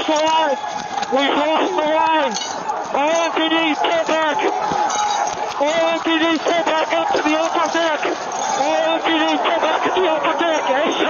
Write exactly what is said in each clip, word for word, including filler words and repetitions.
the line. We've lost the line. All M P Ds, pull back. All M P Ds, pull back up to the upper deck. All M P Ds, pull back to the upper deck.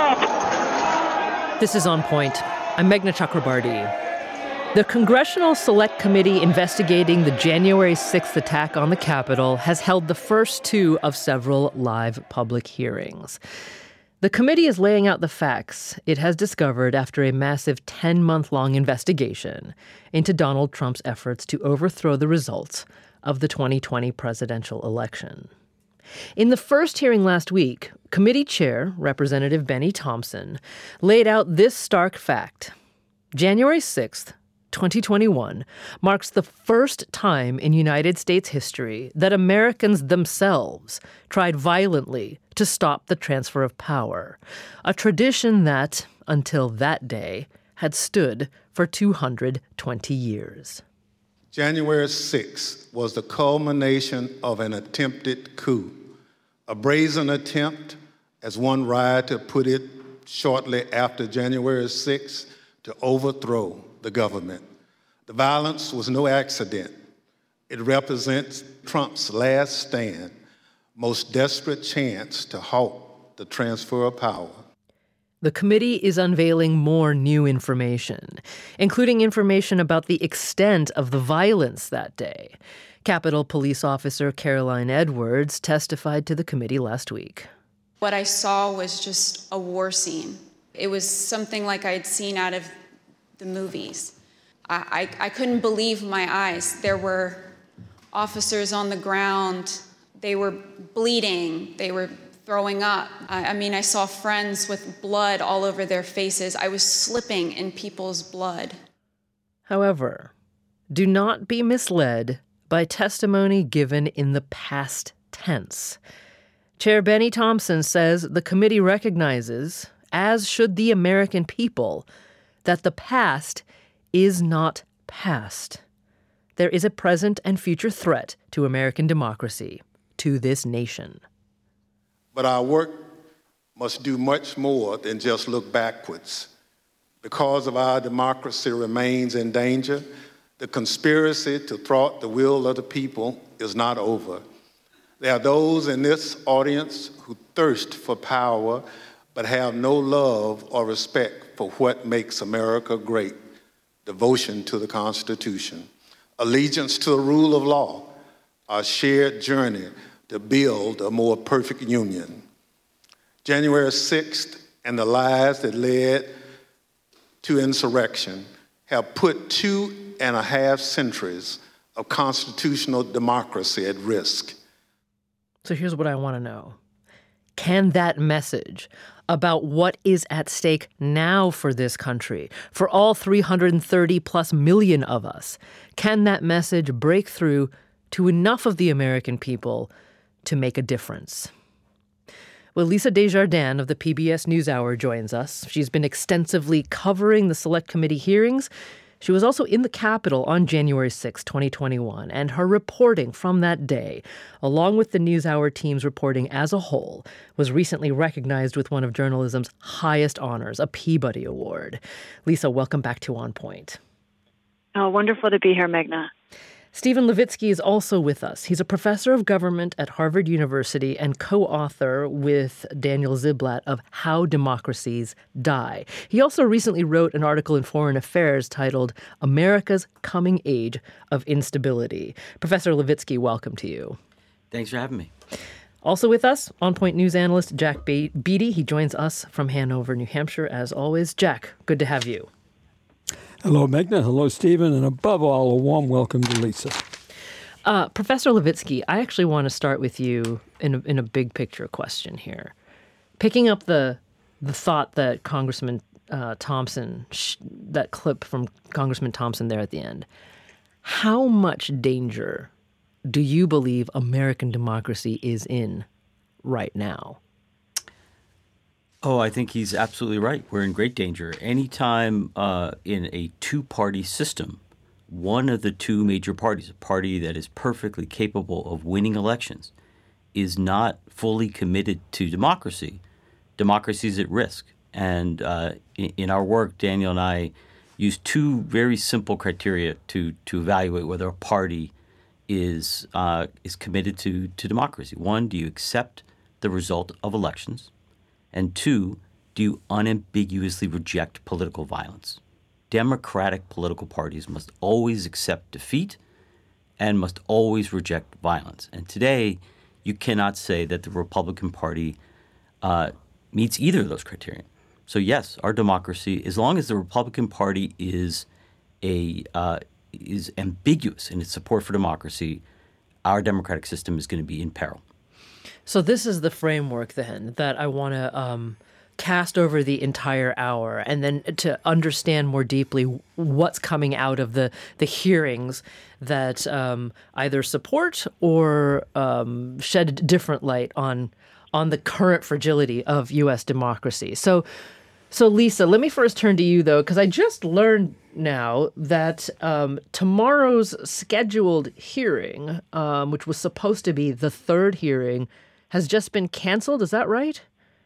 ASAP. This is On Point. I'm Meghna Chakrabarti. The Congressional Select Committee investigating the January sixth attack on the Capitol has held the first two of several live public hearings. The committee is laying out the facts it has discovered after a massive ten-month-long investigation into Donald Trump's efforts to overthrow the results of the twenty twenty presidential election. In the first hearing last week, committee chair, Representative Benny Thompson, laid out this stark fact. January sixth, twenty twenty-one marks the first time in United States history that Americans themselves tried violently to stop the transfer of power, a tradition that, until that day, had stood for two hundred twenty years. January sixth was the culmination of an attempted coup, a brazen attempt, as one writer put it shortly after January sixth, to overthrow the government. The violence was no accident. It represents Trump's last stand, most desperate chance to halt the transfer of power. The committee is unveiling more new information, including information about the extent of the violence that day. Capitol Police Officer Caroline Edwards testified to the committee last week. What I saw was just a war scene. It was something like I'd seen out of the movies. I, I, I couldn't believe my eyes. There were officers on the ground. They were bleeding. They were throwing up. I, I mean, I saw friends with blood all over their faces. I was slipping in people's blood. However, do not be misled by testimony given in the past tense. Chair Benny Thompson says the committee recognizes, as should the American people, that the past is not past. There is a present and future threat to American democracy, to this nation. But our work must do much more than just look backwards. Because of our democracy remains in danger, the conspiracy to thwart the will of the people is not over. There are those in this audience who thirst for power but have no love or respect for what makes America great. Devotion to the Constitution, allegiance to the rule of law, our shared journey to build a more perfect union. January sixth and the lies that led to insurrection have put two and a half centuries of constitutional democracy at risk. So here's what I want to know. Can that message about what is at stake now for this country, for all three hundred thirty plus million of us, can that message break through to enough of the American people to make a difference? Well, Lisa Desjardins of the P B S NewsHour joins us. She's been extensively covering the Select Committee hearings. She was also in the Capitol on January sixth, twenty twenty-one, and her reporting from that day, along with the NewsHour team's reporting as a whole, was recently recognized with one of journalism's highest honors, a Peabody Award. Lisa, welcome back to On Point. Oh, wonderful to be here, Meghna. Stephen Levitsky is also with us. He's a professor of government at Harvard University and co-author with Daniel Ziblatt of How Democracies Die. He also recently wrote an article in Foreign Affairs titled America's Coming Age of Instability. Professor Levitsky, welcome to you. Thanks for having me. Also with us, On Point News analyst Jack Be- Beatty. He joins us from Hanover, New Hampshire, as always. Jack, good to have you. Hello, Meghna. Hello, Stephen. And above all, a warm welcome to Lisa. Uh, Professor Levitsky, I actually want to start with you in a, in a big picture question here. Picking up the the thought that Congressman uh, Thompson, sh- that clip from Congressman Thompson there at the end, how much danger do you believe American democracy is in right now? Oh, I think he's absolutely right. We're in great danger. Anytime uh, in a two-party system, one of the two major parties, a party that is perfectly capable of winning elections, is not fully committed to democracy, democracy is at risk. And uh, in, in our work, Daniel and I use two very simple criteria to to evaluate whether a party is uh, is committed to to democracy. One, do you accept the result of elections? And two, do you unambiguously reject political violence? Democratic political parties must always accept defeat and must always reject violence. And today, you cannot say that the Republican Party uh, meets either of those criteria. So yes, our democracy, as long as the Republican Party is a uh, is ambiguous in its support for democracy, our democratic system is going to be in peril. So this is the framework then that I want to um, cast over the entire hour, and then to understand more deeply what's coming out of the the hearings that um, either support or um, shed different light on on the current fragility of U S democracy. So. So, Lisa, let me first turn to you, though, because I just learned now that um, tomorrow's scheduled hearing, um, which was supposed to be the third hearing, has just been canceled. Is that right?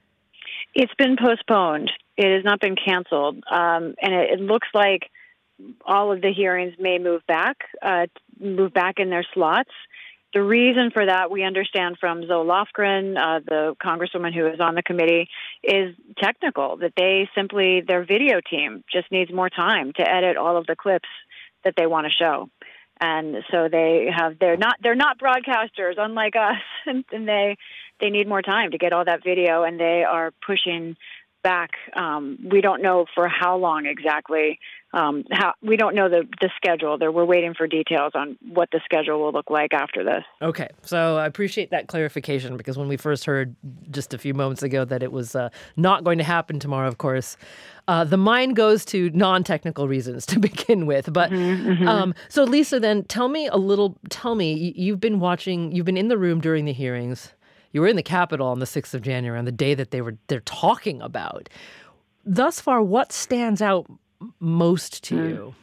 It's been postponed. It has not been canceled. Um, and it, it looks like all of the hearings may move back, uh, move back in their slots. The reason for that, we understand from Zoe Lofgren, uh, the congresswoman who is on the committee, is technical, that they simply, their video team just needs more time to edit all of the clips that they want to show. And so they have, they're not, they're not broadcasters, unlike us, and, and they, they need more time to get all that video, and they are pushing back. Um, we don't know for how long exactly. Um, how we don't know the, the schedule. There, we're waiting for details on what the schedule will look like after this. Okay, so I appreciate that clarification, because when we first heard just a few moments ago that it was uh, not going to happen tomorrow, of course, uh, the mind goes to non-technical reasons to begin with. But Mm-hmm, mm-hmm. Um, so, Lisa, then tell me a little. Tell me, you've been watching. You've been in the room during the hearings. You were in the Capitol on the sixth of January, on the day that they were they're talking about. Thus far, what stands out most to mm. you?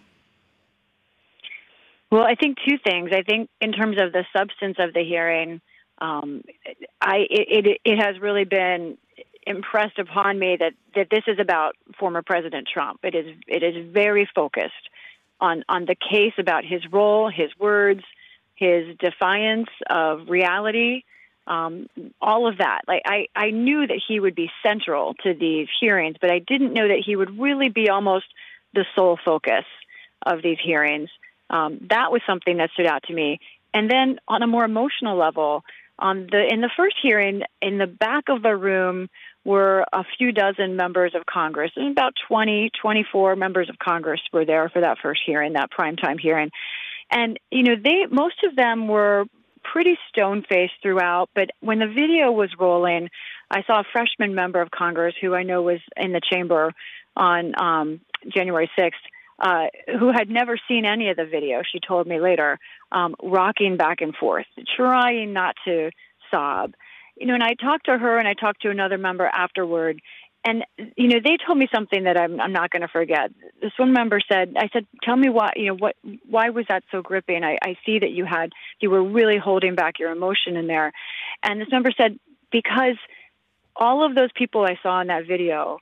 Well, I think two things. I think in terms of the substance of the hearing, um, I it, it it has really been impressed upon me that, that this is about former President Trump. It is it is very focused on on the case about his role, his words, his defiance of reality. Um, all of that. Like I, I knew that he would be central to these hearings, but I didn't know that he would really be almost the sole focus of these hearings. Um, that was something that stood out to me. And then on a more emotional level, on the in the first hearing, in the back of the room were a few dozen members of Congress, and about twenty, twenty-four members of Congress were there for that first hearing, that primetime hearing. And, you know, they most of them were pretty stone-faced throughout, but when the video was rolling, I saw a freshman member of Congress who I know was in the chamber on um, January sixth, uh, who had never seen any of the video, she told me later, um, rocking back and forth, trying not to sob. You know, and I talked to her and I talked to another member afterward, and, you know, they told me something that I'm, I'm not going to forget. This one member said, I said, tell me why, you know, what, why was that so gripping? I, I see that you had, you were really holding back your emotion in there. And this member said, because all of those people I saw in that video,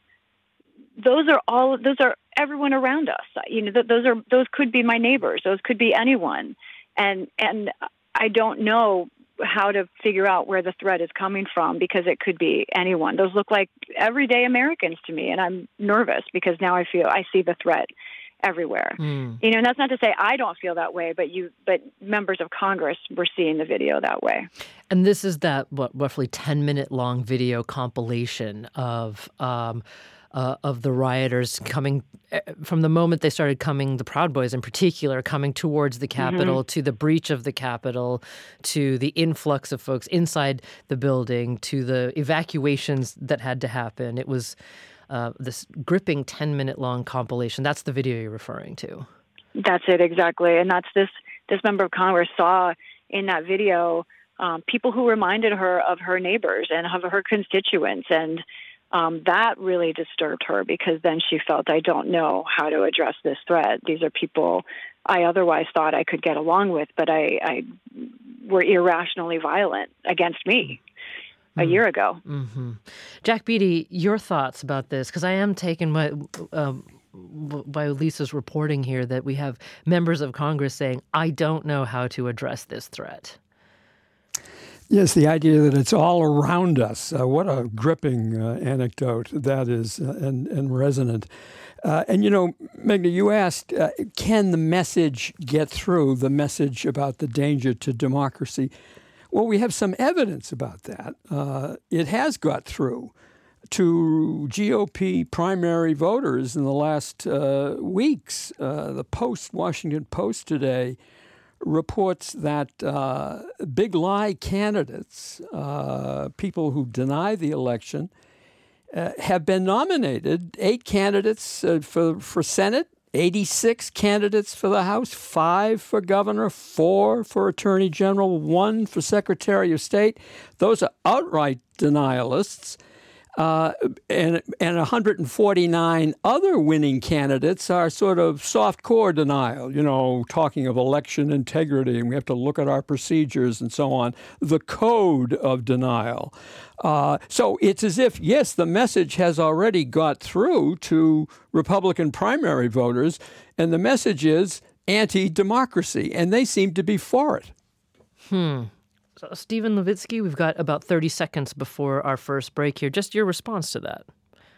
those are all, those are everyone around us. You know, th- those are, those could be my neighbors. Those could be anyone. And, and I don't know how to figure out where the threat is coming from, because it could be anyone. Those look like everyday Americans to me, and I'm nervous because now I feel I see the threat everywhere. Mm. You know, and that's not to say I don't feel that way, but you, but members of Congress were seeing the video that way. And this is that what roughly ten minute long video compilation of um, uh, of the rioters coming from the moment they started coming, the Proud Boys in particular, coming towards the Capitol, mm-hmm. to the breach of the Capitol, to the influx of folks inside the building, to the evacuations that had to happen. It was uh, this gripping ten minute long compilation. That's the video you're referring to. That's it, exactly. And that's this, this member of Congress saw in that video um, people who reminded her of her neighbors and of her constituents. And Um, that really disturbed her, because then she felt, I don't know how to address this threat. These are people I otherwise thought I could get along with, but I, I were irrationally violent against me a mm. year ago. Mm-hmm. Jack Beatty, your thoughts about this? Because I am taken my, um, by Lisa's reporting here that we have members of Congress saying, I don't know how to address this threat. Yes, the idea that it's all around us. Uh, what a gripping uh, anecdote that is, uh, and, and resonant. Uh, and, you know, Meghna, you asked, uh, can the message get through, the message about the danger to democracy? Well, we have some evidence about that. Uh, it has got through to G O P primary voters in the last uh, weeks. Uh, the Post, Washington Post today, reports that uh, big lie candidates, uh, people who deny the election, uh, have been nominated. Eight candidates uh, for, for Senate, eighty-six candidates for the House, five for governor, four for attorney general, one for secretary of state. Those are outright denialists. Uh, and and one hundred forty-nine other winning candidates are sort of soft core denial, you know, talking of election integrity, and we have to look at our procedures and so on, the code of denial. Uh, so it's as if, yes, the message has already got through to Republican primary voters, and the message is anti-democracy, and they seem to be for it. Hmm. So, Steven Levitsky, we've got about thirty seconds before our first break here. Just your response to that.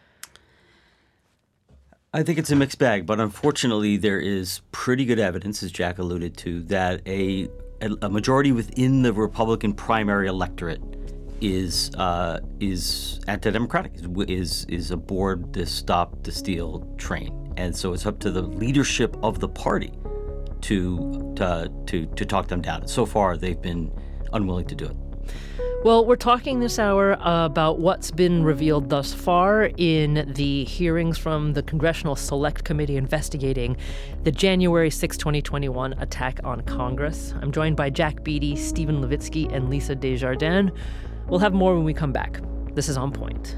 I think it's a mixed bag, but unfortunately there is pretty good evidence, as Jack alluded to, that a a majority within the Republican primary electorate is uh, is anti-democratic, is is aboard the stop the steal train, and so it's up to the leadership of the party to to to, to talk them down. So far, they've been unwilling to do it. Well, we're talking this hour uh, about what's been revealed thus far in the hearings from the Congressional Select Committee investigating the January sixth, twenty twenty-one attack on Congress. I'm joined by Jack Beatty, Steven Levitsky, and Lisa Desjardins. We'll have more when we come back. This is On Point.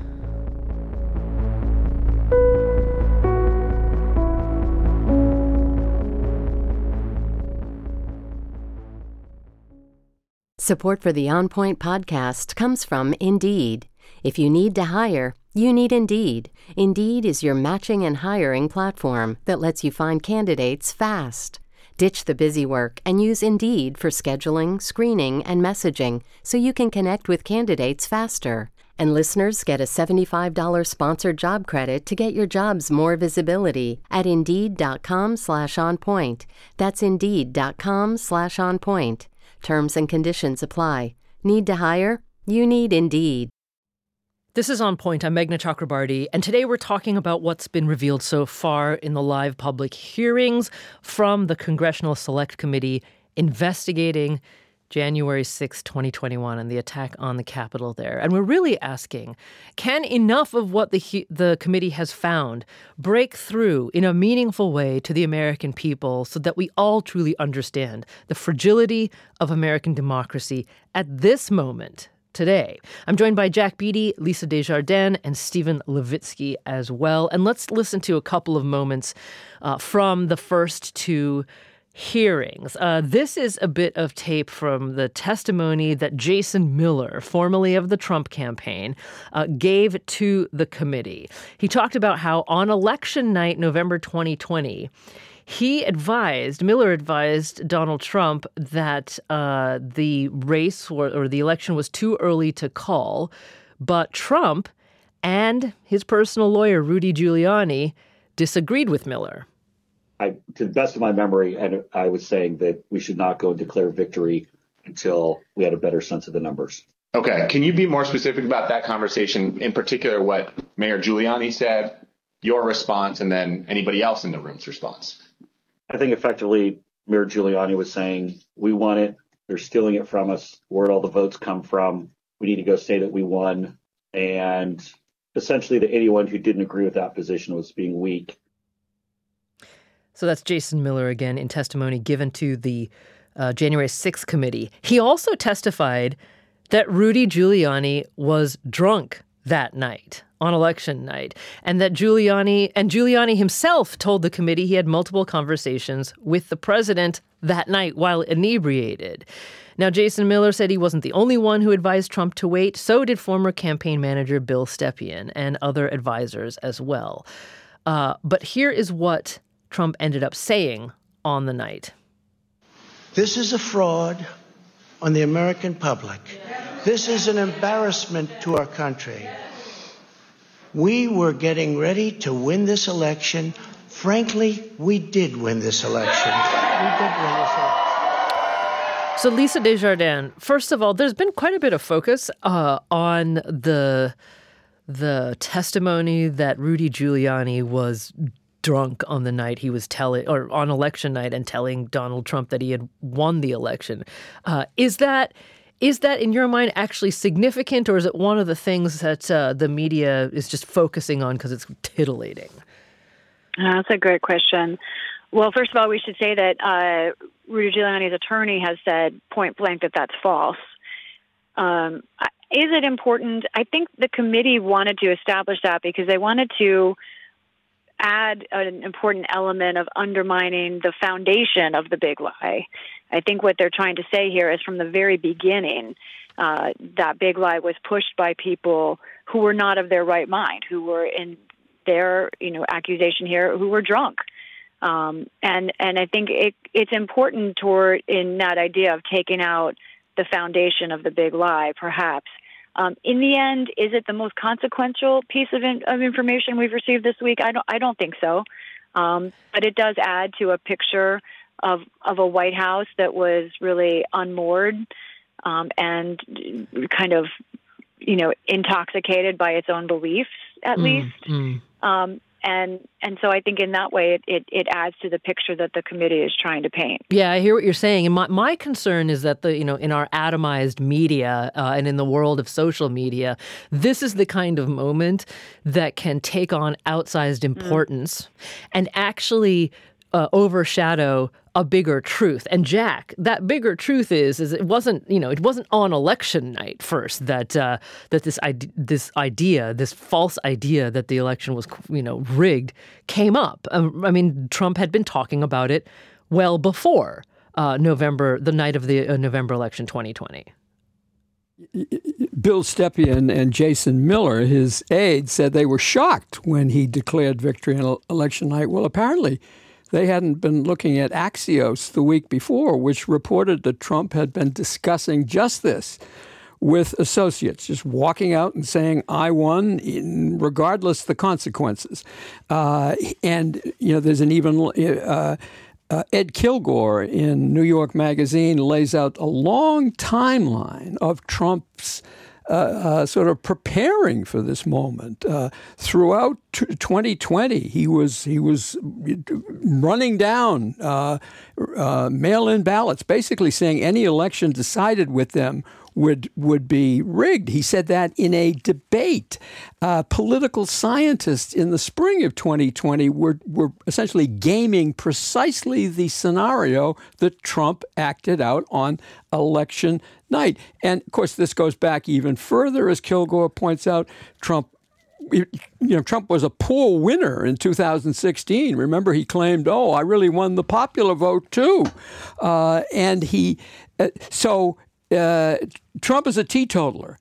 Support for the On Point podcast comes from Indeed. If you need to hire, you need Indeed. Indeed is your matching and hiring platform that lets you find candidates fast. Ditch the busy work and use Indeed for scheduling, screening, and messaging so you can connect with candidates faster. And listeners get a seventy-five dollars sponsored job credit to get your jobs more visibility at Indeed.com slash on point. That's Indeed.com slash on point. Terms and conditions apply. Need to hire? You need Indeed. This is On Point. I'm Meghna Chakrabarty, and today we're talking about what's been revealed so far in the live public hearings from the Congressional Select Committee investigating January sixth, twenty twenty-one, and the attack on the Capitol there. And we're really asking, can enough of what the the committee has found break through in a meaningful way to the American people so that we all truly understand the fragility of American democracy at this moment today? I'm joined by Jack Beatty, Lisa Desjardins, and Steven Levitsky as well. And let's listen to a couple of moments uh, from the first two hearings. Uh, this is a bit of tape from the testimony that Jason Miller, formerly of the Trump campaign, uh, gave to the committee. He talked about how on election night, November twenty twenty, he advised, Miller advised Donald Trump that uh, the race or, or the election was too early to call, but Trump and his personal lawyer, Rudy Giuliani, disagreed with Miller. I, to the best of my memory, and I was saying that we should not go and declare victory until we had a better sense of the numbers. Okay. Can you be more specific about that conversation, in particular what Mayor Giuliani said, your response, and then anybody else in the room's response? I think effectively Mayor Giuliani was saying, we won it. They're stealing it from us. Where'd all the votes come from? We need to go say that we won. And essentially that anyone who didn't agree with that position was being weak. So that's Jason Miller again in testimony given to the uh, January sixth committee. He also testified that Rudy Giuliani was drunk that night, on election night, and that Giuliani and Giuliani himself told the committee he had multiple conversations with the president that night while inebriated. Now, Jason Miller said he wasn't the only one who advised Trump to wait. So did former campaign manager Bill Stepien and other advisors as well. Uh, but here is what Trump ended up saying on the night. This is a fraud on the American public. This is an embarrassment to our country. We were getting ready to win this election. Frankly, we did win this election. We did win this election. So, Lisa Desjardins, first of all, there's been quite a bit of focus uh, on the the testimony that Rudy Giuliani was drunk on the night he was telling, or on election night, and telling Donald Trump that he had won the election. Uh, is that is that in your mind actually significant, or is it one of the things that uh, the media is just focusing on because it's titillating? Uh, that's a great question. Well, first of all, we should say that uh, Rudy Giuliani's attorney has said point blank that that's false. Um, is it important? I think the committee wanted to establish that because they wanted to add an important element of undermining the foundation of the big lie. I think what they're trying to say here is from the very beginning, uh, that big lie was pushed by people who were not of their right mind, who were in their, you know, accusation here, who were drunk. Um, and, and I think it, it's important toward in that idea of taking out the foundation of the big lie, perhaps. Um, in the end, is it the most consequential piece of, in, of information we've received this week? I don't. I don't think so. Um, but it does add to a picture of of a White House that was really unmoored um, and kind of, you know, intoxicated by its own beliefs, at mm, least. Mm. Um, And and so I think in that way, it, it, it adds to the picture that the committee is trying to paint. Yeah, I hear what you're saying. And my, my concern is that, the you know, in our atomized media uh, and in the world of social media, this is the kind of moment that can take on outsized importance mm. and actually uh, overshadow a bigger truth. And Jack, that bigger truth is, is it wasn't, you know, it wasn't on election night first that uh, that this idea, this idea, this false idea that the election was, you know, rigged came up. Um, I mean, Trump had been talking about it well before uh, November, the night of the uh, November election, twenty twenty. Bill Stepien and Jason Miller, his aides, said they were shocked when he declared victory on election night. Well, apparently they hadn't been looking at Axios the week before, which reported that Trump had been discussing just this with associates, just walking out and saying, I won, regardless the consequences. Uh, and, you know, there's an even uh, uh, Ed Kilgore in New York Magazine lays out a long timeline of Trump's Uh, uh, sort of preparing for this moment. Uh, throughout t- twenty twenty, he was he was running down uh, uh, mail-in ballots, basically saying any election decided with them would would be rigged. He said that in a debate. Uh, political scientists in the spring of twenty twenty were were essentially gaming precisely the scenario that Trump acted out on election night. And of course, this goes back even further, as Kilgore points out. Trump, you know, Trump was a poor winner in two thousand sixteen. Remember, he claimed, "Oh, I really won the popular vote too," uh, and he uh, so. Uh, Trump is a teetotaler,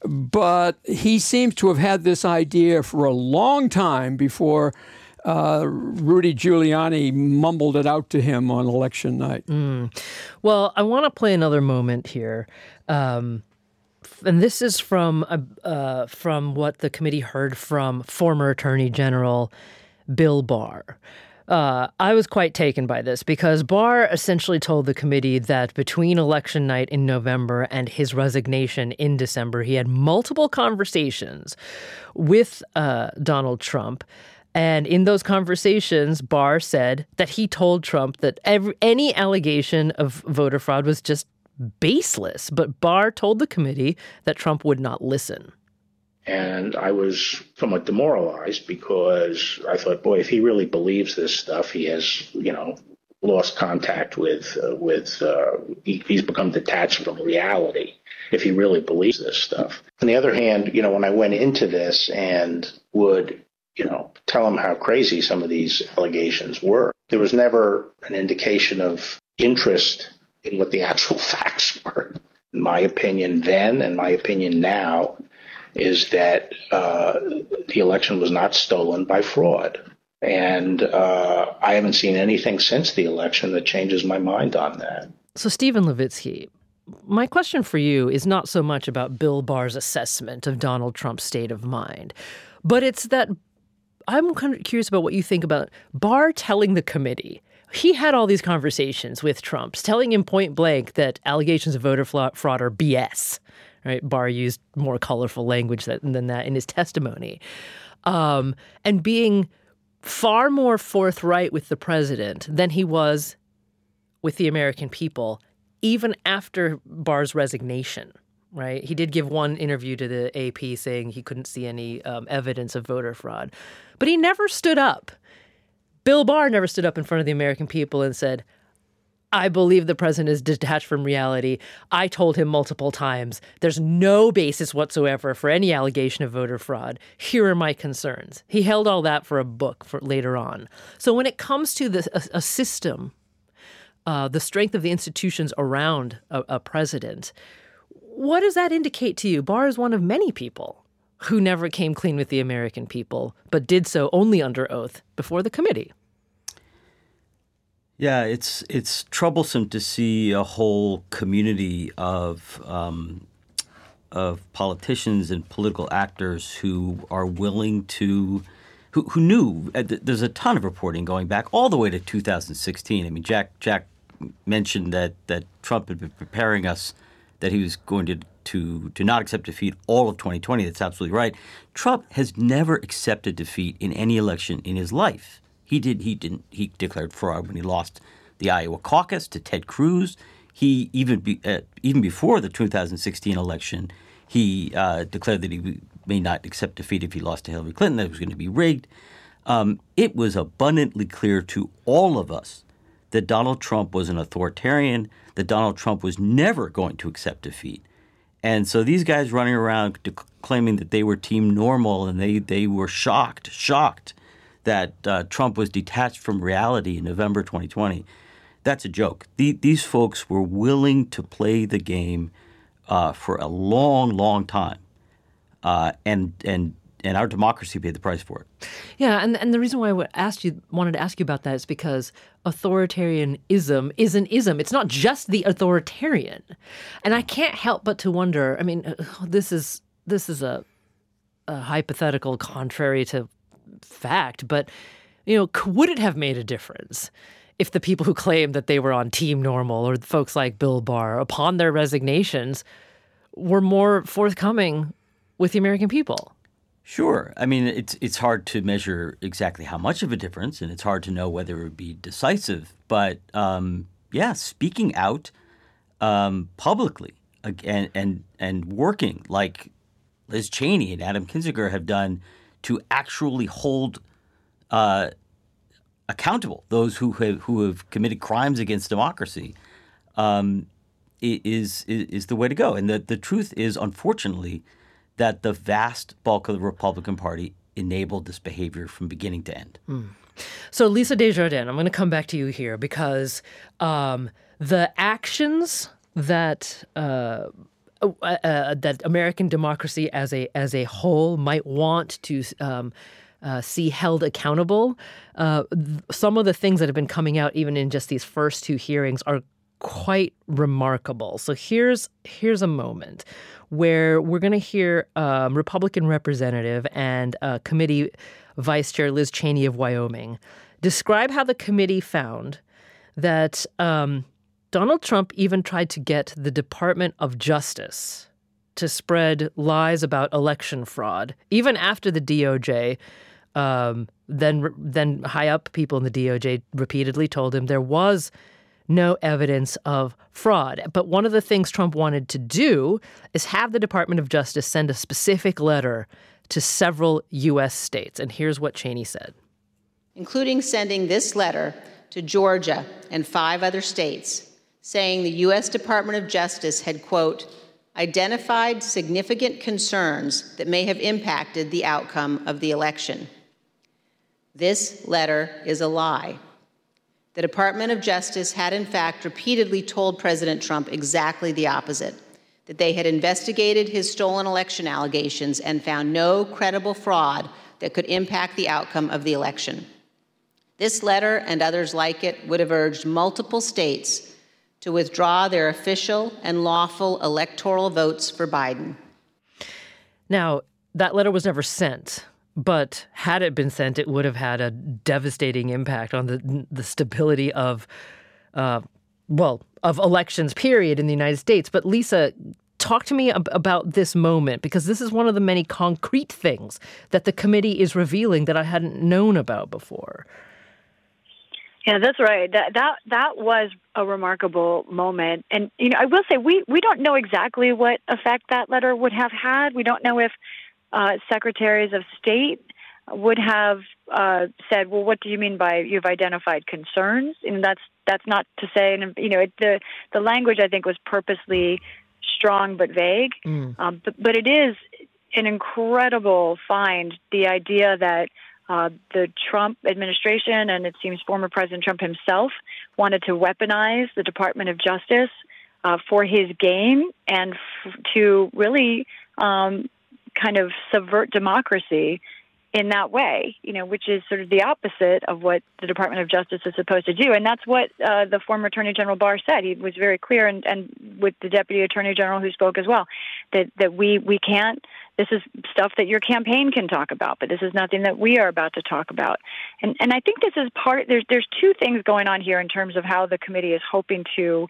but he seems to have had this idea for a long time before uh, Rudy Giuliani mumbled it out to him on election night. Mm. Well, I want to play another moment here. Um, and this is from uh, uh, from what the committee heard from former Attorney General Bill Barr. Uh, I was quite taken by this because Barr essentially told the committee that between election night in November and his resignation in December, he had multiple conversations with uh, Donald Trump. And in those conversations, Barr said that he told Trump that every, any allegation of voter fraud was just baseless. But Barr told the committee that Trump would not listen. And I was somewhat demoralized because I thought, boy, if he really believes this stuff, he has, you know, lost contact with, uh, with uh, he, he's become detached from reality if he really believes this stuff. On the other hand, you know, when I went into this and would, you know, tell him how crazy some of these allegations were, there was never an indication of interest in what the actual facts were. In my opinion then and my opinion now is that uh, the election was not stolen by fraud. And uh, I haven't seen anything since the election that changes my mind on that. So, Stephen Levitsky, my question for you is not so much about Bill Barr's assessment of Donald Trump's state of mind, but it's that I'm kind of curious about what you think about Barr telling the committee. He had all these conversations with Trump, telling him point blank that allegations of voter fraud are B S. Right? Barr used more colorful language than that in his testimony. Um, and being far more forthright with the president than he was with the American people, even after Barr's resignation, right? He did give one interview to the A P saying he couldn't see any um, evidence of voter fraud, but he never stood up. Bill Barr never stood up in front of the American people and said, I believe the president is detached from reality. I told him multiple times, there's no basis whatsoever for any allegation of voter fraud. Here are my concerns. He held all that for a book for later on. So when it comes to the, a, a system, uh, the strength of the institutions around a, a president, what does that indicate to you? Barr is one of many people who never came clean with the American people, but did so only under oath before the committee. Yeah, it's it's troublesome to see a whole community of um, of politicians and political actors who are willing to, who, who knew. Uh, there's a ton of reporting going back all the way to two thousand sixteen. I mean, Jack Jack mentioned that that Trump had been preparing us that he was going to to to not accept defeat all of twenty twenty. That's absolutely right. Trump has never accepted defeat in any election in his life. He did. He didn't. He declared fraud when he lost the Iowa caucus to Ted Cruz. He even be, uh, even before the two thousand sixteen election, he uh, declared that he may not accept defeat if he lost to Hillary Clinton. That it was going to be rigged. Um, it was abundantly clear to all of us that Donald Trump was an authoritarian. That Donald Trump was never going to accept defeat. And so these guys running around dec- claiming that they were Team Normal and they they were shocked, shocked. that uh, Trump was detached from reality in November twenty twenty. That's a joke. The, these folks were willing to play the game uh, for a long, long time, uh, and and and our democracy paid the price for it. Yeah, and and the reason why I asked you wanted to ask you about that is because authoritarianism is an ism. It's not just the authoritarian, and I can't help but to wonder. I mean, this is this is a, a hypothetical contrary to fact, but, you know, would it have made a difference if the people who claimed that they were on Team Normal or folks like Bill Barr, upon their resignations, were more forthcoming with the American people? Sure. I mean, it's it's hard to measure exactly how much of a difference, and it's hard to know whether it would be decisive. But, um, yeah, speaking out um, publicly and, and, and working like Liz Cheney and Adam Kinzinger have done to actually hold uh, accountable those who have who have committed crimes against democracy, um, is, is is the way to go. And the, the truth is, unfortunately, that the vast bulk of the Republican Party enabled this behavior from beginning to end. Mm. So, Lisa Desjardins, I'm going to come back to you here because um, the actions that uh, Uh, uh, that American democracy as a as a whole might want to um, uh, see held accountable. Uh, th- some of the things that have been coming out, even in just these first two hearings, are quite remarkable. So here's here's a moment where we're going to hear um, Republican Representative and uh, Committee Vice Chair Liz Cheney of Wyoming describe how the committee found that Um, Donald Trump even tried to get the Department of Justice to spread lies about election fraud, even after the D O J, um, then then high-up people in the D O J repeatedly told him there was no evidence of fraud. But one of the things Trump wanted to do is have the Department of Justice send a specific letter to several U S states. And here's what Cheney said. Including sending this letter to Georgia and five other states, saying the U S Department of Justice had, quote, identified significant concerns that may have impacted the outcome of the election. This letter is a lie. The Department of Justice had, in fact, repeatedly told President Trump exactly the opposite, that they had investigated his stolen election allegations and found no credible fraud that could impact the outcome of the election. This letter and others like it would have urged multiple states to withdraw their official and lawful electoral votes for Biden. Now, that letter was never sent, but had it been sent, it would have had a devastating impact on the the stability of, uh, well, of elections, period, in the United States. But Lisa, talk to me ab- about this moment, because this is one of the many concrete things that the committee is revealing that I hadn't known about before. Yeah, that's right. That that that was a remarkable moment. And, you know, I will say we, we don't know exactly what effect that letter would have had. We don't know if uh, secretaries of state would have uh, said, well, what do you mean by you've identified concerns? And that's that's not to say, and you know, it, the, the language, I think, was purposely strong but vague. Mm. Um, but, but it is an incredible find, the idea that Uh, the Trump administration, and it seems former President Trump himself, wanted to weaponize the Department of Justice uh, for his gain and f- to really um, kind of subvert democracy in that way, you know, which is sort of the opposite of what the Department of Justice is supposed to do. And that's what uh, the former Attorney General Barr said. He was very clear, and, and with the Deputy Attorney General who spoke as well, that, that we, we can't, this is stuff that your campaign can talk about, but this is nothing that we are about to talk about. And and I think this is part, there's there's two things going on here in terms of how the committee is hoping to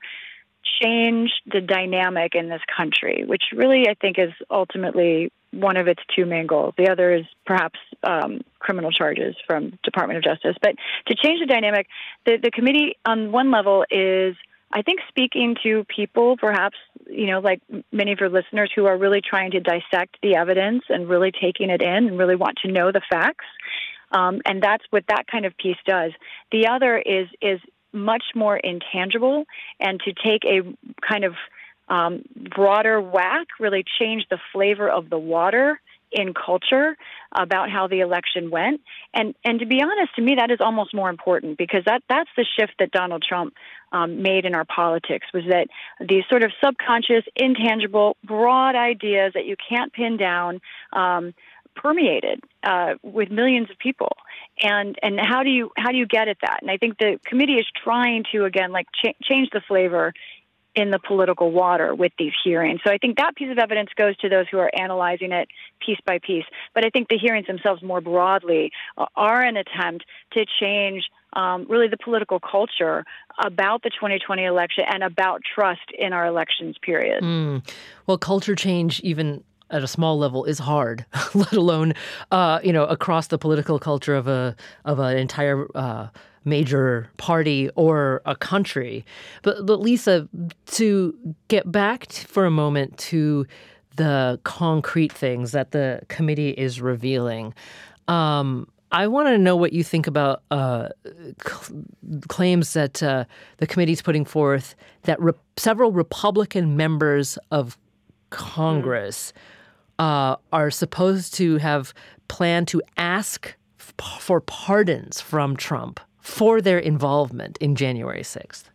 change the dynamic in this country, which really I think is ultimately one of its two main goals. The other is perhaps um, criminal charges from Department of Justice. But to change the dynamic, the, the committee on one level is, I think, speaking to people, perhaps, you know, like many of your listeners who are really trying to dissect the evidence and really taking it in and really want to know the facts. Um, and that's what that kind of piece does. The other is is much more intangible, and to take a kind of um, broader whack, really change the flavor of the water in culture about how the election went. And and to be honest, to me, that is almost more important, because that that's the shift that Donald Trump um, made in our politics, was that these sort of subconscious, intangible, broad ideas that you can't pin down um, permeated uh, with millions of people. And and how do you how do you get at that? And I think the committee is trying to, again, like ch- change the flavor in the political water with these hearings. So I think that piece of evidence goes to those who are analyzing it piece by piece. But I think the hearings themselves more broadly uh, are an attempt to change um, really the political culture about the twenty twenty election and about trust in our elections period. Mm. Well, culture change, even at a small level, is hard, let alone, uh, you know, across the political culture of a of an entire uh, major party or a country. But, but Lisa, to get back t- for a moment to the concrete things that the committee is revealing, um, I want to know what you think about uh, cl- claims that uh, the committee's putting forth that re- several Republican members of Congress uh, are supposed to have planned to ask f- for pardons from Trump for their involvement in January sixth.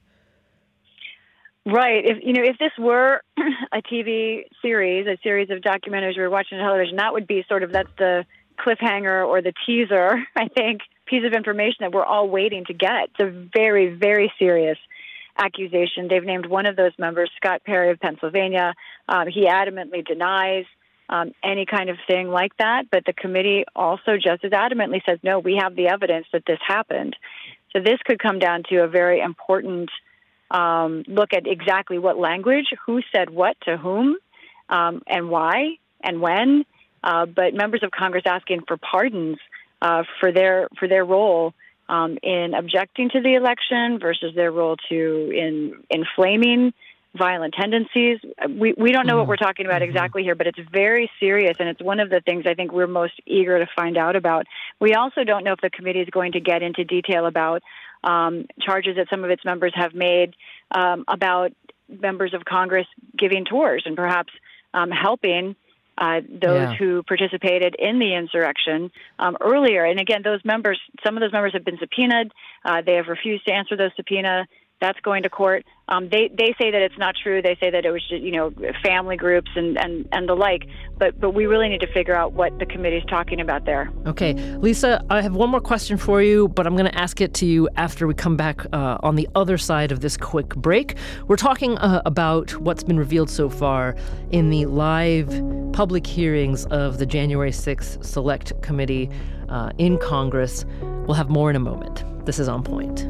Right. If you know, if this were a T V series, a series of documentaries we were watching on television, that would be sort of, that's the cliffhanger or the teaser, I think, piece of information that we're all waiting to get. It's a very, very serious accusation. They've named one of those members, Scott Perry of Pennsylvania. Um, he adamantly denies um, any kind of thing like that, but the committee also just as adamantly says, no, we have the evidence that this happened. So this could come down to a very important um, look at exactly what language, who said what to whom, um, and why, and when. Uh, but members of Congress asking for pardons uh, for their for their role um, in objecting to the election versus their role to in inflaming violent tendencies. We we don't know what we're talking about exactly here, but it's very serious, and it's one of the things I think we're most eager to find out about. We also don't know if the committee is going to get into detail about um, charges that some of its members have made um, about members of Congress giving tours and perhaps um, helping Uh, those Yeah. who participated in the insurrection um, earlier. And again, those members, some of those members have been subpoenaed. Uh, they have refused to answer those subpoena That's going to court. Um, they they say that it's not true. They say that it was just, you know, family groups and, and, and the like. But but we really need to figure out what the committee's talking about there. Okay, Lisa, I have one more question for you, but I'm going to ask it to you after we come back uh, on the other side of this quick break. We're talking uh, about what's been revealed so far in the live public hearings of the January sixth Select Committee uh, in Congress. We'll have more in a moment. This is On Point.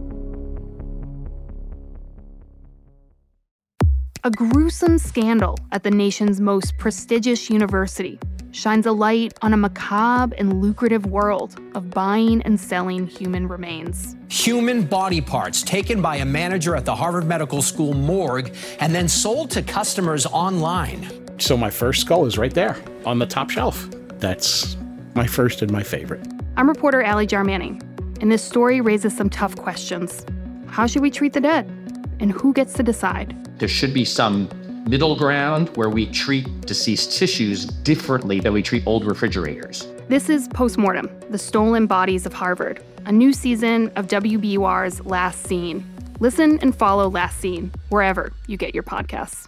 A gruesome scandal at the nation's most prestigious university shines a light on a macabre and lucrative world of buying and selling human remains. Human body parts taken by a manager at the Harvard Medical School morgue and then sold to customers online. So my first skull is right there on the top shelf. That's my first and my favorite. I'm reporter Allie Jarmanning, and this story raises some tough questions. How should we treat the dead? And who gets to decide? There should be some middle ground where we treat deceased tissues differently than we treat old refrigerators. This is Postmortem, The Stolen Bodies of Harvard, a new season of W B U R's Last Scene. Listen and follow Last Scene wherever you get your podcasts.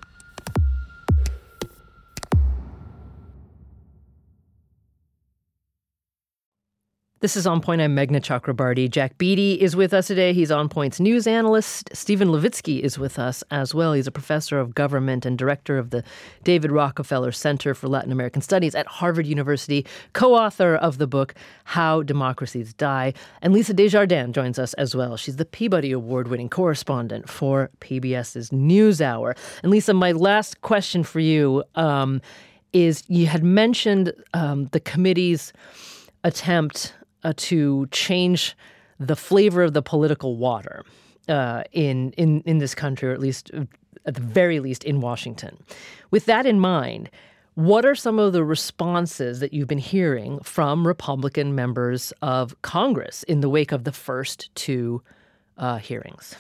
This is On Point. I'm Meghna Chakrabarty. Jack Beatty is with us today. He's On Point's news analyst. Stephen Levitsky is with us as well. He's a professor of government and director of the David Rockefeller Center for Latin American Studies at Harvard University, co-author of the book How Democracies Die. And Lisa Desjardins joins us as well. She's the Peabody Award-winning correspondent for PBS's NewsHour. And Lisa, my last question for you um, is you had mentioned um, the committee's attempt Uh, to change the flavor of the political water uh, in, in, in this country, or at least, uh, at the very least, in Washington. With that in mind, what are some of the responses that you've been hearing from Republican members of Congress in the wake of the first two uh, hearings?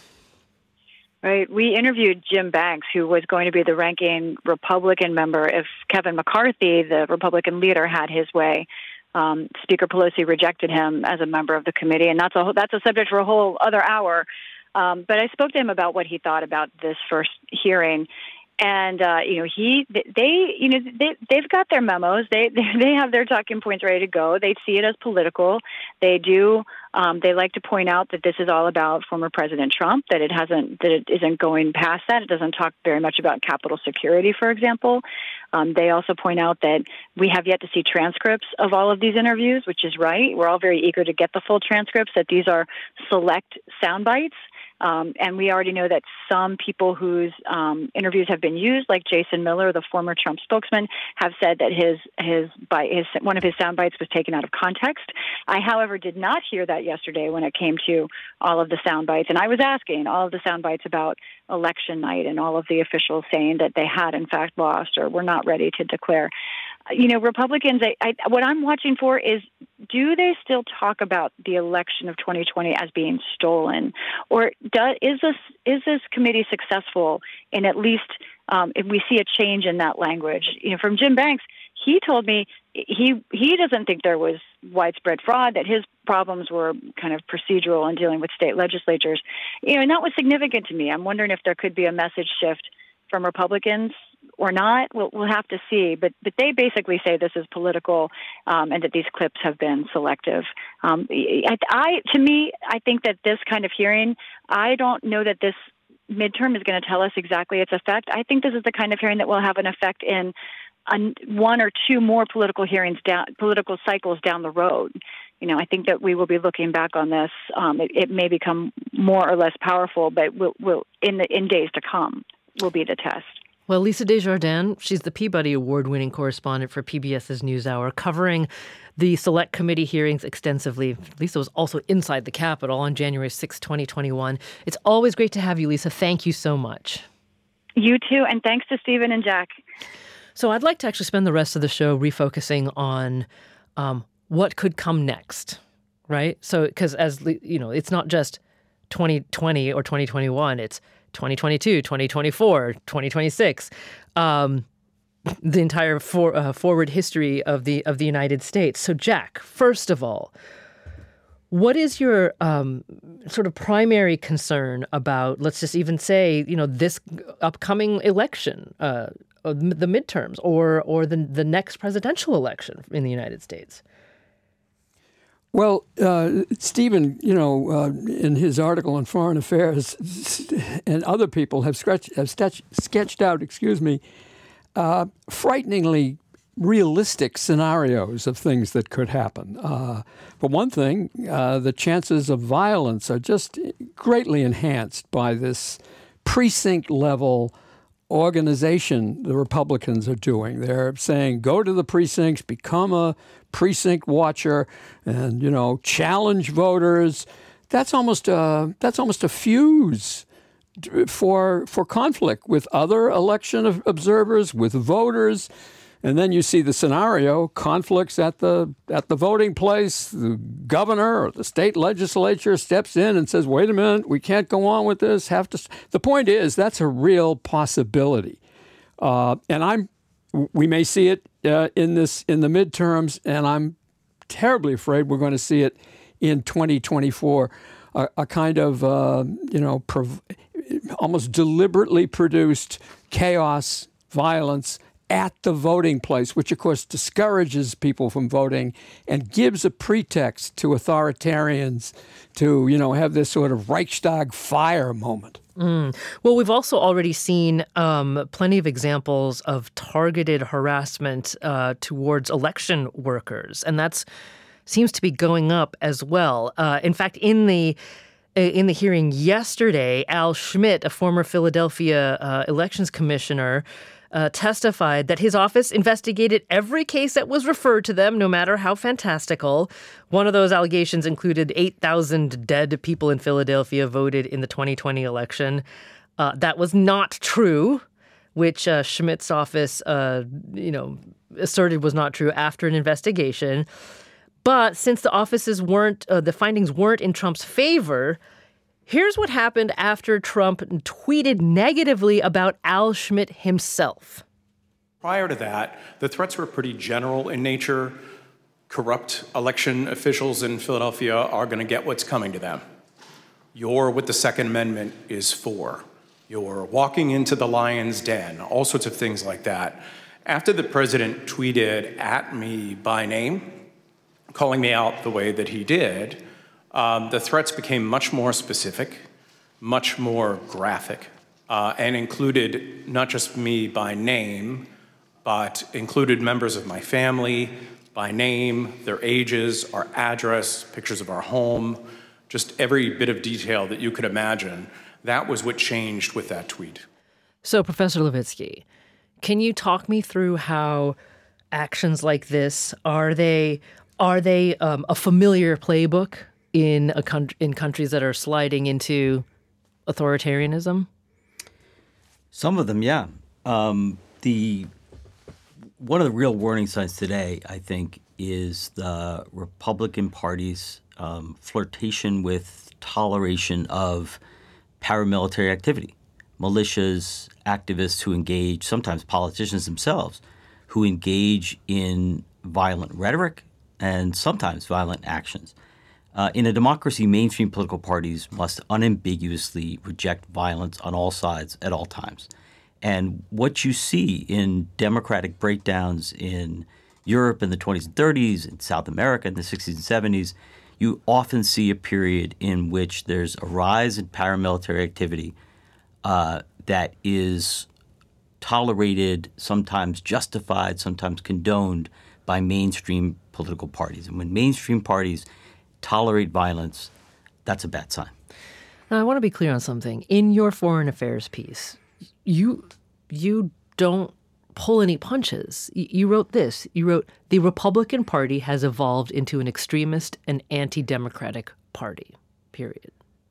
Right. We interviewed Jim Banks, who was going to be the ranking Republican member if Kevin McCarthy, the Republican leader, had his way. Um, Speaker Pelosi rejected him as a member of the committee, and that's a that's a subject for a whole other hour. Um, but I spoke to him about what he thought about this first hearing, and uh, you know, he they you know they they've got their memos. They they have their talking points ready to go. They see it as political. They do. Um, they like to point out that this is all about former President Trump. That it hasn't that it isn't going past that. It doesn't talk very much about Capitol security, for example. Um, they also point out that we have yet to see transcripts of all of these interviews, which is right. We're all very eager to get the full transcripts, that these are select sound bites. Um, and we already know that some people whose um, interviews have been used, like Jason Miller, the former Trump spokesman, have said that his his, by, his one of his sound bites was taken out of context. I, however, did not hear that yesterday when it came to all of the sound bites. And I was asking all of the sound bites about election night and all of the officials saying that they had, in fact, lost or were not ready to declare. You know, Republicans, I, I, what I'm watching for is, do they still talk about the election of twenty twenty as being stolen? Or does, is this is this committee successful in at least, um, if we see a change in that language? You know, from Jim Banks, he told me he he doesn't think there was widespread fraud, that his problems were kind of procedural in dealing with state legislatures. You know, and that was significant to me. I'm wondering if there could be a message shift from Republicans or not. We'll, we'll have to see. But but they basically say this is political, um, and that these clips have been selective. Um, I, I to me, I think that this kind of hearing, I don't know that this midterm is going to tell us exactly its effect. I think this is the kind of hearing that will have an effect in on one or two more political hearings down, political cycles down the road. You know, I think that we will be looking back on this. Um, it, it may become more or less powerful, but will will in the in days to come will be the test. Well, Lisa Desjardins, she's the Peabody Award-winning correspondent for PBS's NewsHour, covering the Select Committee hearings extensively. Lisa was also inside the Capitol on January sixth, twenty twenty-one. It's always great to have you, Lisa. Thank you so much. You too, and thanks to Stephen and Jack. So I'd like to actually spend the rest of the show refocusing on um, what could come next, right? So, because as you know, it's not just twenty twenty or twenty twenty-one, it's twenty twenty-two, twenty twenty-four, twenty twenty-six, um, the entire for, uh, forward history of the of the United States. So, Jack, first of all, what is your um, sort of primary concern about, let's just even say, you know, this upcoming election, uh, the midterms, or or the the next presidential election in the United States? Well, uh, Stephen, you know, uh, in his article on Foreign Affairs, and other people have, sketched, have sketched, sketched out, excuse me, uh, frighteningly realistic scenarios of things that could happen. Uh, for one thing, uh, the chances of violence are just greatly enhanced by this precinct-level organization the Republicans are doing. They're saying, go to the precincts, become a precinct watcher, and, you know, challenge voters. That's almost a, that's almost a fuse for for conflict with other election observers, with voters. And then you see the scenario, conflicts at the at the voting place. The governor or the state legislature steps in and says, wait a minute, we can't go on with this. Have to. The point is, that's a real possibility. Uh, and I'm we may see it uh, in this in the midterms, and I'm terribly afraid we're going to see it in twenty twenty-four, a, a kind of, uh, you know, prov- almost deliberately produced chaos, violence, at the voting place, which of course discourages people from voting and gives a pretext to authoritarians to, you know, have this sort of Reichstag fire moment. Mm. Well, we've also already seen um, plenty of examples of targeted harassment uh, towards election workers, and that's seems to be going up as well. Uh, in fact, in the In the hearing yesterday, Al Schmidt, a former Philadelphia uh, elections commissioner, uh, testified that his office investigated every case that was referred to them, no matter how fantastical. One of those allegations included eight thousand dead people in Philadelphia voted in the twenty twenty election. Uh, that was not true, which uh, Schmidt's office, uh, you know, asserted was not true after an investigation. But since the offices weren't, uh, the findings weren't in Trump's favor, here's what happened after Trump tweeted negatively about Al Schmidt himself. Prior to that, the threats were pretty general in nature. Corrupt election officials in Philadelphia are going to get what's coming to them. You're what the Second Amendment is for. You're walking into the lion's den, all sorts of things like that. After the president tweeted at me by name, calling me out the way that he did, um, the threats became much more specific, much more graphic, uh, and included not just me by name, but included members of my family by name, their ages, our address, pictures of our home, just every bit of detail that you could imagine. That was what changed with that tweet. So, Professor Levitsky, can you talk me through how actions like this, are they... Are they um, a familiar playbook in a con- in countries that are sliding into authoritarianism? Some of them, yeah. Um, the one of the real warning signs today, I think, is the Republican Party's um, flirtation with toleration of paramilitary activity, militias, activists who engage, sometimes politicians themselves, who engage in violent rhetoric and sometimes violent actions. Uh, in a democracy, mainstream political parties must unambiguously reject violence on all sides at all times. And what you see in democratic breakdowns in Europe in the twenties and thirties, in South America in the sixties and seventies, you often see a period in which there's a rise in paramilitary activity uh, that is tolerated, sometimes justified, sometimes condoned by mainstream political parties. And when mainstream parties tolerate violence, that's a bad sign. Now, I want to be clear on something. In your foreign affairs piece, you you don't pull any punches. You wrote this. You wrote, the Republican Party has evolved into an extremist and anti-democratic party, period.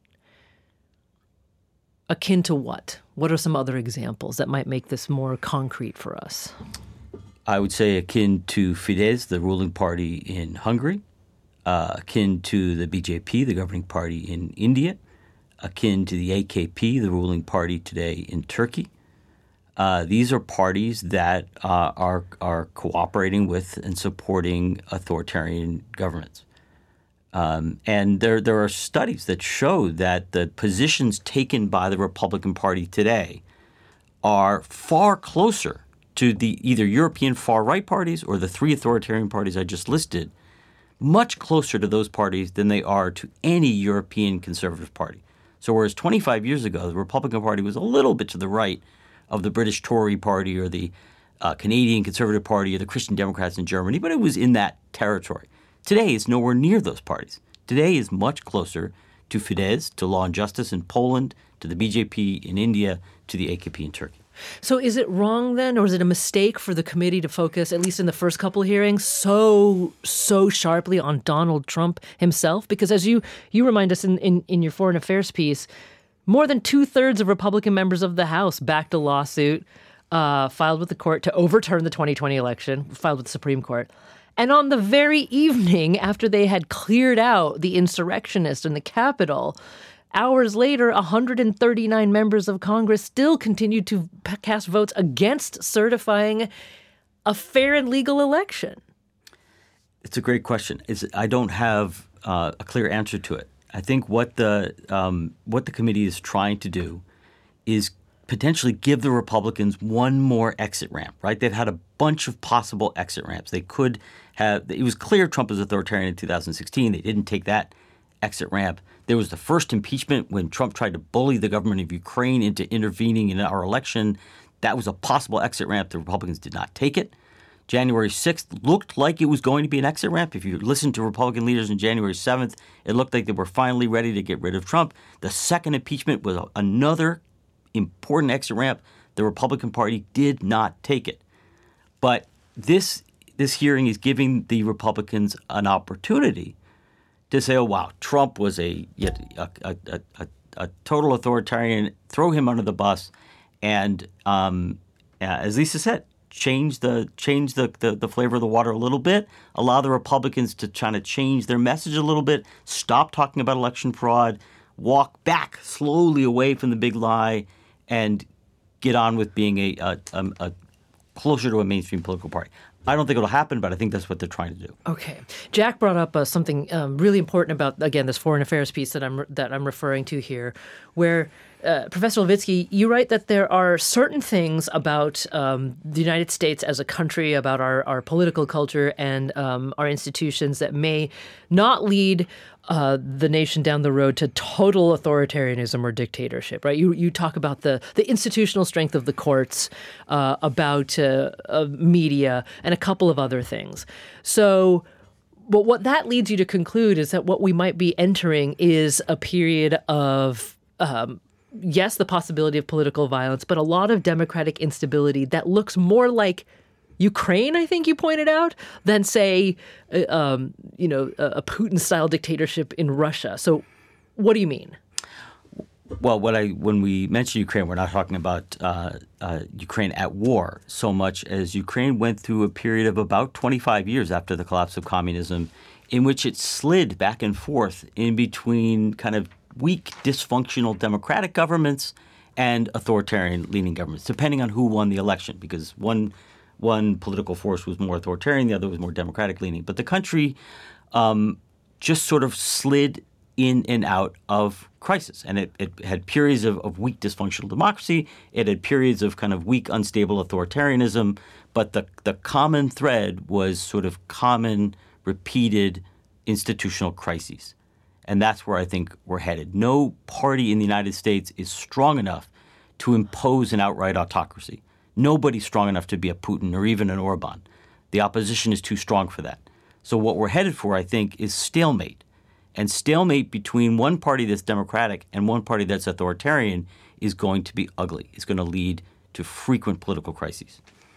Akin to what? What are some other examples that might make this more concrete for us? I would say akin to Fidesz, the ruling party in Hungary, uh, akin to the B J P, the governing party in India, akin to the A K P, the ruling party today in Turkey. Uh, these are parties that uh, are are cooperating with and supporting authoritarian governments. Um, and there there are studies that show that the positions taken by the Republican Party today are far closer to the either European far-right parties or the three authoritarian parties I just listed, much closer to those parties than they are to any European conservative party. So whereas twenty-five years ago, the Republican Party was a little bit to the right of the British Tory Party or the uh, Canadian Conservative Party or the Christian Democrats in Germany, but it was in that territory. Today, it's nowhere near those parties. Today is much closer to Fidesz, to Law and Justice in Poland, to the B J P in India, to the A K P in Turkey. So is it wrong then, or is it a mistake for the committee to focus, at least in the first couple of hearings, so so sharply on Donald Trump himself? Because as you you remind us in, in, in your foreign affairs piece, more than two-thirds of Republican members of the House backed a lawsuit uh, filed with the court to overturn the twenty twenty election, filed with the Supreme Court. And on the very evening after they had cleared out the insurrectionists in the Capitol, hours later, one hundred thirty-nine members of Congress still continued to p- cast votes against certifying a fair and legal election. It's a great question. It's, I don't have uh, a clear answer to it. I think what the um, what the committee is trying to do is potentially give the Republicans one more exit ramp, right? They've had a bunch of possible exit ramps. They could have – it was clear Trump was authoritarian in two thousand sixteen. They didn't take that exit ramp. There was the first impeachment when Trump tried to bully the government of Ukraine into intervening in our election. That was a possible exit ramp. The Republicans did not take it. January sixth looked like it was going to be an exit ramp. If you listened to Republican leaders on January seventh, it looked like they were finally ready to get rid of Trump. The second impeachment was another important exit ramp. The Republican Party did not take it. But this this hearing is giving the Republicans an opportunity to say, oh, wow, Trump was a, a, a, a, a, a total authoritarian, throw him under the bus, and um, as Lisa said, change the change the, the, the flavor of the water a little bit, allow the Republicans to try to change their message a little bit, stop talking about election fraud, walk back slowly away from the big lie, and get on with being a, a, a, a closer to a mainstream political party. I don't think it'll happen, but I think that's what they're trying to do. Okay. Jack brought up uh, something um, really important about, again, this foreign affairs piece that I'm that I'm referring to here, where uh, Professor Levitsky, you write that there are certain things about um, the United States as a country, about our, our political culture and um, our institutions that may not lead uh, the nation down the road to total authoritarianism or dictatorship, right? You you talk about the, the institutional strength of the courts, uh, about uh, uh, media, and a couple of other things. So but what that leads you to conclude is that what we might be entering is a period of, um, yes, the possibility of political violence, but a lot of democratic instability that looks more like Ukraine, I think you pointed out, than, say, uh, um, you know, a Putin-style dictatorship in Russia. So what do you mean? Well, what I when we mention Ukraine, we're not talking about uh, uh, Ukraine at war so much as Ukraine went through a period of about twenty-five years after the collapse of communism in which it slid back and forth in between kind of weak, dysfunctional democratic governments and authoritarian-leaning governments, depending on who won the election, because one one political force was more authoritarian, the other was more democratic-leaning. But the country um, just sort of slid in and out of crisis. And it, it had periods of, of weak dysfunctional democracy. It had periods of kind of weak, unstable authoritarianism. But the, the common thread was sort of common, repeated institutional crises. And that's where I think we're headed. No party in the United States is strong enough to impose an outright autocracy. Nobody's strong enough to be a Putin or even an Orban. The opposition is too strong for that. So what we're headed for, I think, is stalemate. And stalemate between one party that's democratic and one party that's authoritarian is going to be ugly. It's going to lead to frequent political crises.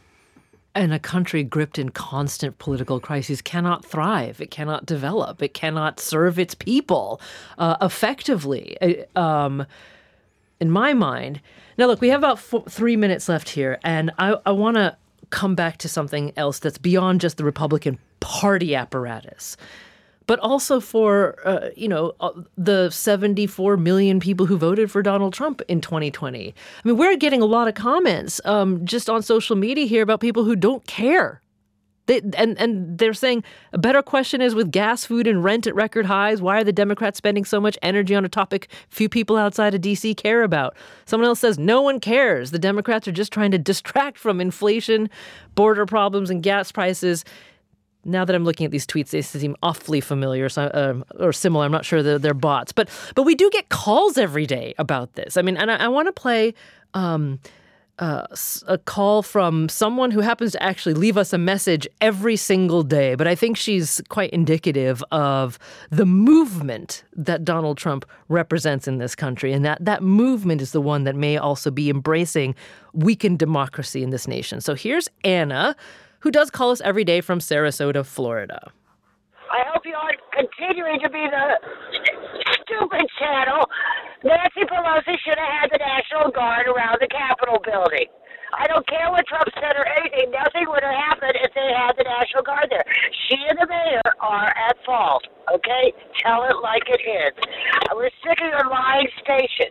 And a country gripped in constant political crises cannot thrive. It cannot develop. It cannot serve its people uh, effectively. Um, in my mind, now look, we have about four, three minutes left here, and I, I want to come back to something else that's beyond just the Republican Party apparatus, but also for, uh, you know, uh, the seventy-four million people who voted for Donald Trump in twenty twenty. I mean, we're getting a lot of comments um, just on social media here about people who don't care They, and, and they're saying a better question is, with gas, food, and rent at record highs, why are the Democrats spending so much energy on a topic few people outside of D C care about? Someone else says no one cares. The Democrats are just trying to distract from inflation, border problems, and gas prices. Now that I'm looking at these tweets, they seem awfully familiar so, uh, or similar. I'm not sure that they're bots. But but we do get calls every day about this. I mean, and I, I want to play um, uh, a call from someone who happens to actually leave us a message every single day. But I think she's quite indicative of the movement that Donald Trump represents in this country. And that, that movement is the one that may also be embracing weakened democracy in this nation. So here's Anna, who does call us every day from Sarasota, Florida. I hope you aren't continuing to be the stupid channel. Nancy Pelosi should have had the National Guard around the Capitol building. I don't care what Trump said or anything. Nothing would have happened if they had the National Guard there. She and the mayor are at fault, okay? Tell it like it is. We're sick of your lying station.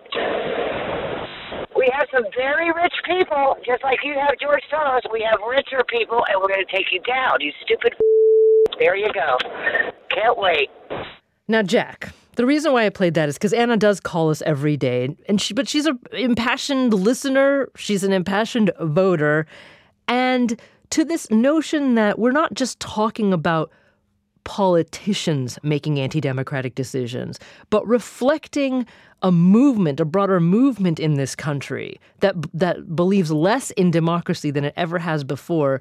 We have some very rich people, just like you have George Soros. We have richer people, and we're going to take you down, you stupid f***. There you go. Can't wait. Now, Jack, the reason why I played that is because Anna does call us every day, and she, but she's an impassioned listener. She's an impassioned voter. And to this notion that we're not just talking about politicians making anti-democratic decisions, but reflecting a movement, a broader movement in this country that that believes less in democracy than it ever has before.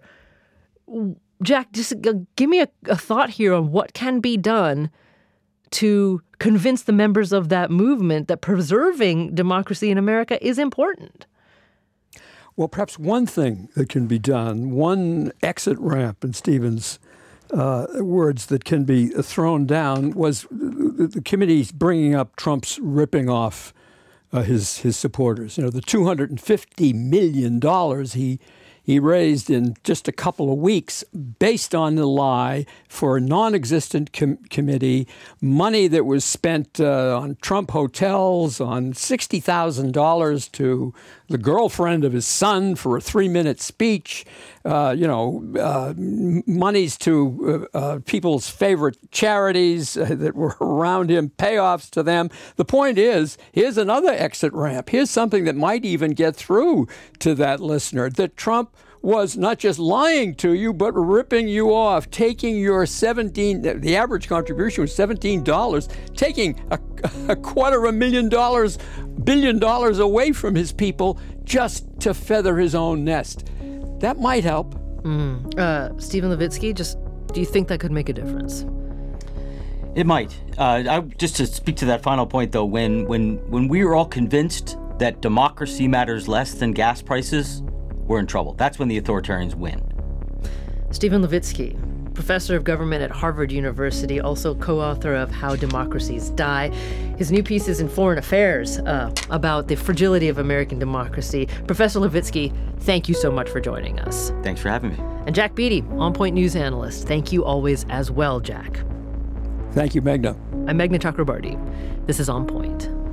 Jack, just give me a, a thought here on what can be done to convince the members of that movement that preserving democracy in America is important. Well, perhaps one thing that can be done, one exit ramp in Stephen's uh, words that can be thrown down, was the, the committee's bringing up Trump's ripping off uh, his his supporters. You know, the two hundred fifty million dollars he he raised in just a couple of weeks based on the lie for a non-existent com- committee, money that was spent uh, on Trump hotels, on sixty thousand dollars to the girlfriend of his son for a three-minute speech, uh, you know, uh, monies to uh, uh, people's favorite charities uh, that were around him, payoffs to them. The point is, here's another exit ramp. Here's something that might even get through to that listener, that Trump was not just lying to you, but ripping you off, taking your seventeen, the average contribution was seventeen dollars, taking a, a quarter of a million dollars, billion dollars away from his people just to feather his own nest. That might help. Mm. Uh, Stephen Levitsky, just do you think that could make a difference? It might. Uh, I, just to speak to that final point, though, when when when we were all convinced that democracy matters less than gas prices, we're in trouble. That's when the authoritarians win. Stephen Levitsky, professor of government at Harvard University, also co-author of How Democracies Die. His new piece is in Foreign Affairs uh, about the fragility of American democracy. Professor Levitsky, thank you so much for joining us. Thanks for having me. And Jack Beatty, On Point News analyst. Thank you always as well, Jack. Thank you, Meghna. I'm Meghna Chakrabarti. This is On Point.